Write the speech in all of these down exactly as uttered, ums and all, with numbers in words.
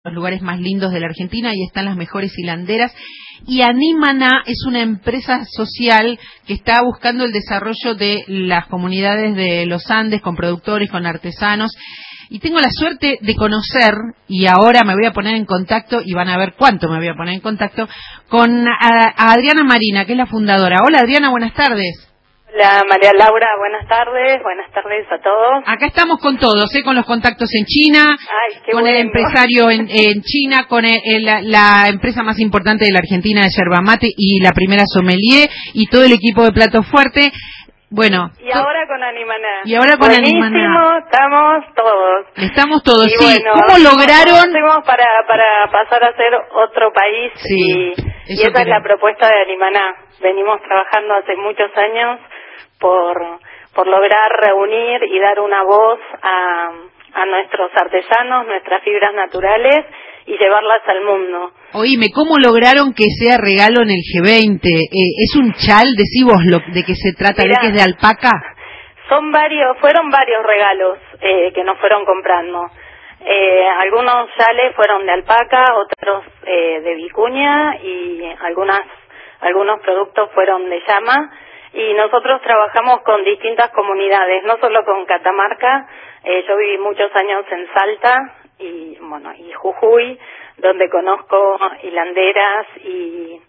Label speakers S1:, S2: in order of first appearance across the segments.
S1: los lugares más lindos de la Argentina y están las mejores hilanderas. Y Animaná es una empresa social que está buscando el desarrollo de las comunidades de los Andes con productores, con artesanos. Y tengo la suerte de conocer, y ahora me voy a poner en contacto, y van a ver cuánto me voy a poner en contacto, con a, a Adriana Marina, que es la fundadora. Hola Adriana, buenas tardes.
S2: Hola María Laura, buenas tardes, buenas tardes a todos.
S1: Acá estamos con todos, ¿eh? Con los contactos en China,
S2: Ay, qué
S1: con
S2: bueno.
S1: el empresario en, en China, con el, el, la, la empresa más importante de la Argentina de yerba mate y la primera sommelier, y todo el equipo de Plato Fuerte. Bueno.
S2: Y ahora con Animaná.
S1: Y ahora con
S2: Buenísimo,
S1: Animaná.
S2: estamos todos.
S1: Estamos todos,
S2: y
S1: sí.
S2: Bueno,
S1: ¿Cómo lograron?
S2: Hacemos para, para pasar a ser otro país,
S1: sí,
S2: y, y esa
S1: queremos.
S2: es la propuesta de Animaná. Venimos trabajando hace muchos años por, por lograr reunir y dar una voz a, a nuestros artesanos, nuestras fibras naturales, y llevarlas al mundo.
S1: Oíme, ¿cómo lograron que sea regalo en el G veinte? Eh, ¿Es un chal? Decí vos lo, de qué se trata,
S2: Mirá,
S1: de que es de alpaca.
S2: Son varios, fueron varios regalos eh, que nos fueron comprando. Eh, algunos chales fueron de alpaca, otros eh, de vicuña, y algunas algunos productos fueron de llama. Y nosotros trabajamos con distintas comunidades, no solo con Catamarca. Eh, yo viví muchos años en Salta y bueno y Jujuy, donde conozco hilanderas y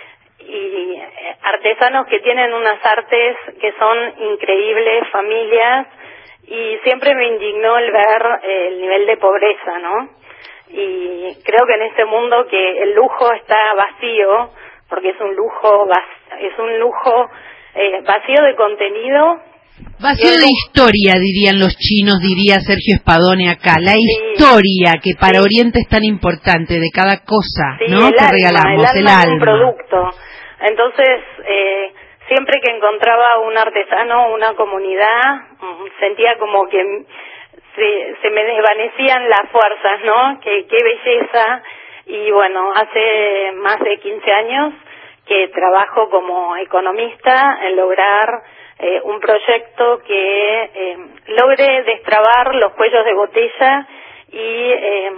S2: y artesanos que tienen unas artes que son increíbles, familias, y siempre me indignó el ver eh, el nivel de pobreza, ¿no? Y creo que en este mundo que el lujo está vacío, porque es un lujo es un lujo eh, vacío de contenido.
S1: Vacío de historia, dirían los chinos, diría Sergio Espadone acá. La sí, historia, que para sí. Oriente es tan importante, de cada cosa,
S2: sí,
S1: ¿no?
S2: El
S1: que
S2: alma,
S1: regalamos,
S2: el
S1: el
S2: alma.
S1: alma.
S2: Un producto. Entonces, eh, siempre que encontraba un artesano, una comunidad, sentía como que se, se me desvanecían las fuerzas, ¿no? Que qué belleza. Y bueno, hace más de quince años que trabajo como economista en lograr Eh, un proyecto que eh, logre destrabar los cuellos de botella y eh,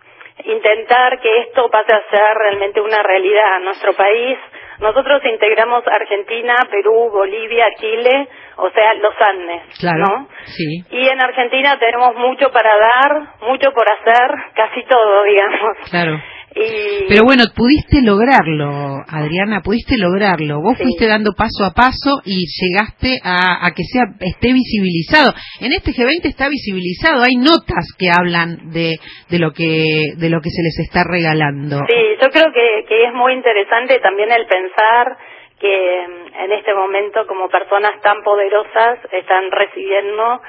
S2: intentar que esto pase a ser realmente una realidad en nuestro país. Nosotros integramos Argentina, Perú, Bolivia, Chile, o sea, los Andes,
S1: claro,
S2: ¿no?
S1: Sí.
S2: Y en Argentina tenemos mucho para dar, mucho por hacer, casi todo, digamos.
S1: Claro.
S2: Y...
S1: Pero bueno, pudiste lograrlo, Adriana, pudiste lograrlo. Vos sí. fuiste dando paso a paso y llegaste a, a que sea esté visibilizado. En este G veinte está visibilizado, hay notas que hablan de, de lo que de lo que se les está regalando.
S2: Sí, yo creo que, que es muy interesante también el pensar que en este momento, como personas tan poderosas están recibiendo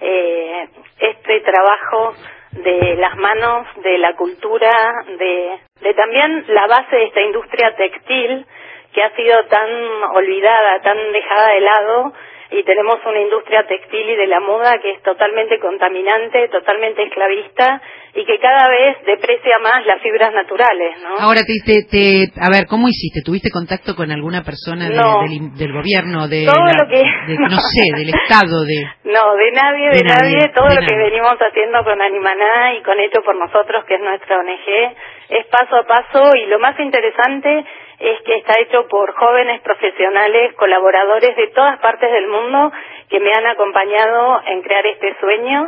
S2: eh, este trabajo de las manos, de la cultura, de, de también la base de esta industria textil que ha sido tan olvidada, tan dejada de lado, y tenemos una industria textil y de la moda que es totalmente contaminante, totalmente esclavista, y que cada vez deprecia más las fibras naturales, ¿no?
S1: Ahora, te, te, te, a ver, ¿cómo hiciste? ¿Tuviste contacto con alguna persona de,
S2: no.
S1: del, del gobierno, de,
S2: todo
S1: la,
S2: lo que...
S1: de, no sé, del Estado? de
S2: No, de nadie, de, de nadie, nadie, todo
S1: de
S2: lo
S1: nadie.
S2: que venimos haciendo con Animaná y con Hecho por Nosotros, que es nuestra O N G, es paso a paso, y lo más interesante es que está hecho por jóvenes profesionales, colaboradores de todas partes del mundo que me han acompañado en crear este sueño,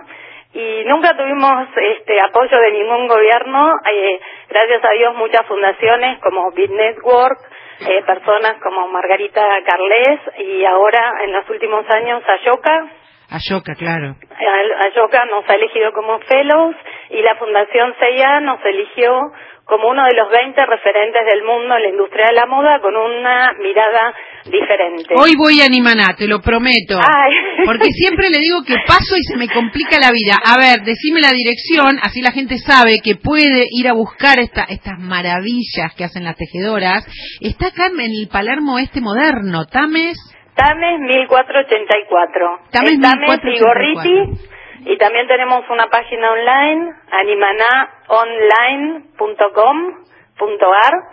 S2: y nunca tuvimos este apoyo de ningún gobierno. Eh, gracias a Dios muchas fundaciones como Bit Network, eh, personas como Margarita Carles, y ahora en los últimos años Ayoka.
S1: Ayoka, claro.
S2: Ayoka nos ha elegido como fellows, y la Fundación C E A nos eligió como uno de los veinte referentes del mundo en la industria de la moda con una mirada diferente.
S1: Hoy voy a Animaná, te lo prometo.
S2: Ay.
S1: Porque siempre le digo que paso y se me complica la vida. A ver, decime la dirección, así la gente sabe que puede ir a buscar esta, estas maravillas que hacen las tejedoras. Está acá en el Palermo este moderno, Tames...
S2: Tames mil cuatrocientos ochenta y cuatro.
S1: Tames,
S2: Tames y Gorriti. Y también tenemos una página online, animaná online punto com punto a r,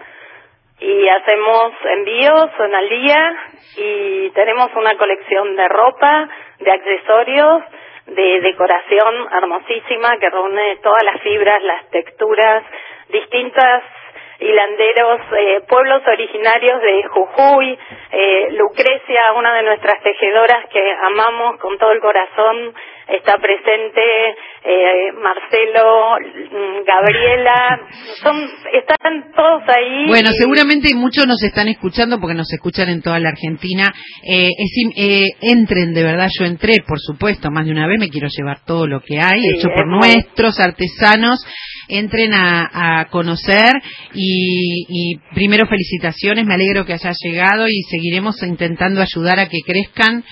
S2: y hacemos envíos, son al día, y tenemos una colección de ropa, de accesorios, de decoración hermosísima que reúne todas las fibras, las texturas, distintas hilanderos, eh, pueblos originarios de Jujuy, eh, Lucrecia, una de nuestras tejedoras que amamos con todo el corazón, está presente, eh, Marcelo, Gabriela, son, están todos ahí.
S1: Bueno,
S2: y...
S1: seguramente muchos nos están escuchando porque nos escuchan en toda la Argentina. Eh, es, eh, entren, de verdad, yo entré, por supuesto, más de una vez, me quiero llevar todo lo que hay, sí, hecho por muy... nuestros artesanos. Entren a, a conocer y, y primero felicitaciones, me alegro que haya llegado y seguiremos intentando ayudar a que crezcan.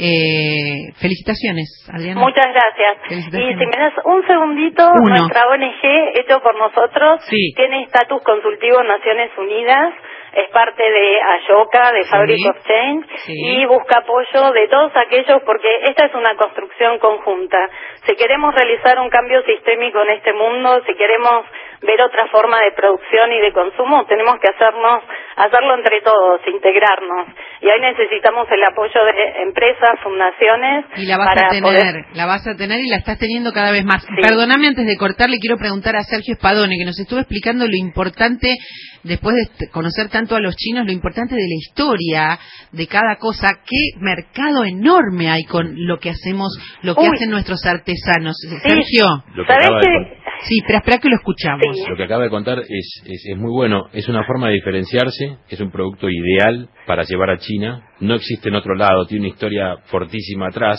S1: Eh, felicitaciones, Adriana.
S2: Muchas gracias. Y si me das un segundito,
S1: Uno.
S2: Nuestra O N G, hecho por nosotros,
S1: sí.
S2: tiene estatus consultivo en Naciones Unidas, es parte de AYOCA, de Fabric
S1: sí.
S2: of Change,
S1: sí.
S2: y busca apoyo de todos aquellos, porque esta es una construcción conjunta. Si queremos realizar un cambio sistémico en este mundo, si queremos ver otra forma de producción y de consumo, tenemos que hacernos, hacerlo entre todos, integrarnos. Y ahí necesitamos el apoyo de empresas, fundaciones.
S1: Y la vas
S2: para
S1: a tener,
S2: poder...
S1: la vas a tener y la estás teniendo cada vez más.
S2: Sí.
S1: Perdóname, antes de cortar, le quiero preguntar a Sergio Spadone, que nos estuvo explicando lo importante, después de conocer tanto a los chinos, lo importante de la historia de cada cosa. Qué mercado enorme hay con lo que hacemos, lo que
S2: Uy.
S1: hacen nuestros artesanos.
S2: Sí.
S1: Sergio.
S3: Lo que
S2: ¿Sabés
S3: acaba
S2: que...
S3: de
S1: Sí, pero espera que lo escuchamos.
S2: Sí.
S3: Lo que acaba de contar es, es, es muy bueno. Es una forma de diferenciarse, es un producto ideal para llevar a China. No existe en otro lado, tiene una historia fortísima atrás.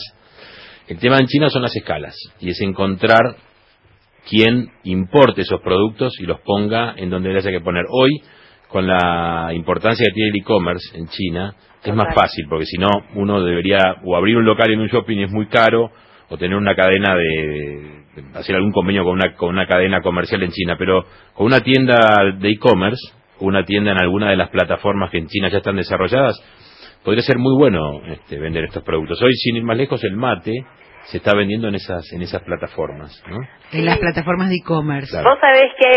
S3: El tema en China son las escalas, y es encontrar quien importe esos productos y los ponga en donde le haya que poner. Hoy, con la importancia que tiene el e-commerce en China, es más fácil, porque si no, uno debería o abrir un local en un shopping, es muy caro, o tener una cadena de, de hacer algún convenio con una, con una cadena comercial en China, pero con una tienda de e-commerce, una tienda en alguna de las plataformas que en China ya están desarrolladas, podría ser muy bueno este, vender estos productos. Hoy, sin ir más lejos, el mate se está vendiendo en esas en esas plataformas, ¿no?
S1: En las plataformas de e-commerce.
S2: Claro. Vos sabés que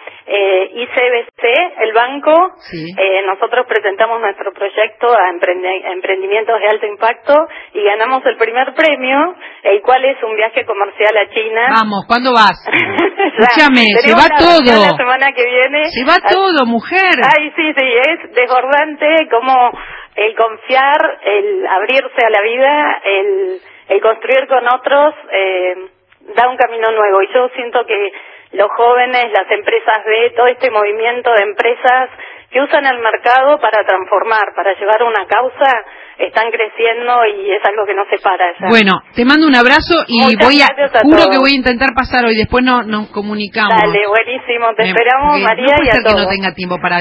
S2: eh, I C B C, el banco,
S1: sí.
S2: eh, nosotros presentamos nuestro proyecto a emprendi- emprendimientos de alto impacto y ganamos el primer premio, el cual es un viaje comercial a China.
S1: Vamos, ¿cuándo vas? Escúchame, se
S2: Tenemos
S1: va
S2: la
S1: todo.
S2: reunión la semana que viene.
S1: Se va todo, mujer.
S2: Ay, sí, sí, es desbordante como el confiar, el abrirse a la vida, el... el construir con otros eh, da un camino nuevo, y yo siento que los jóvenes, las empresas B, todo este movimiento de empresas que usan el mercado para transformar, para llevar una causa, están creciendo y es algo que no se para ya.
S1: Bueno, te mando un abrazo y
S2: Muchas
S1: voy a,
S2: gracias a
S1: juro
S2: todos.
S1: que voy a intentar pasar hoy, después no nos comunicamos.
S2: Dale, buenísimo, te
S1: Me-
S2: esperamos,
S1: porque
S2: María,
S1: no puede
S2: y a
S1: ser que
S2: todos.
S1: no tenga tiempo para